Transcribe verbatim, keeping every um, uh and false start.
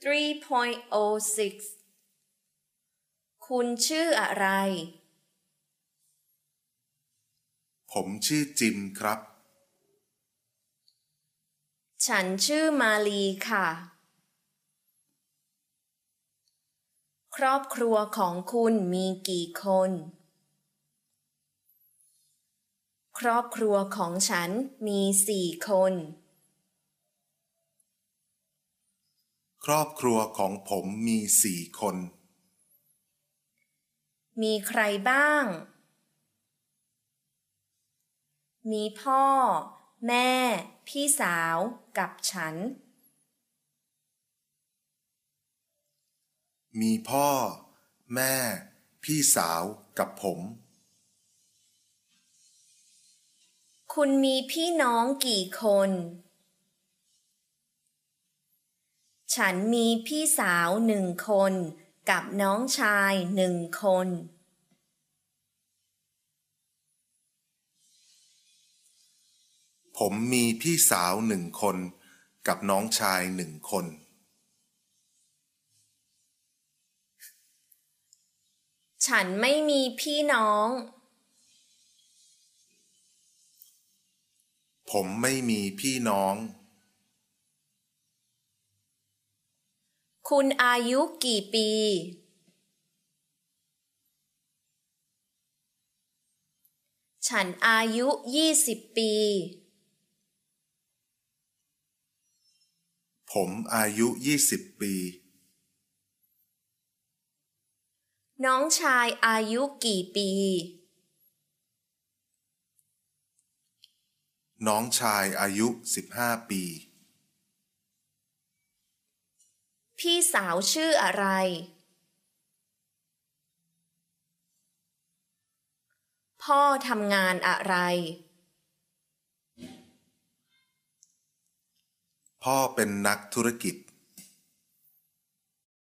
three point oh six คุณชื่ออะไรผมชื่อจิมครับฉันชื่อมาลีค่ะครอบครัวของคุณมีกี่คนครอบครัวของฉันมีสี่คนครอบครัวของผมมีสี่คนมีใครบ้างมีพ่อแม่พี่สาวกับฉันมีพ่อแม่พี่สาวกับผมคุณมีพี่น้องกี่คนฉันมีพี่สาวหนึ่งคนกับน้องชายหนึ่งคนผมมีพี่สาวหนึ่งคนกับน้องชายหนึ่งคนฉันไม่มีพี่น้องผมไม่มีพี่น้องคุณอายุกี่ปีฉันอายุยี่สิบปีผมอายุยี่สิบปีน้องชายอายุกี่ปีน้องชายอายุสิบห้าปีพี่สาวชื่ออะไรพ่อทำงานอะไรพ่อเป็นนักธุรกิจ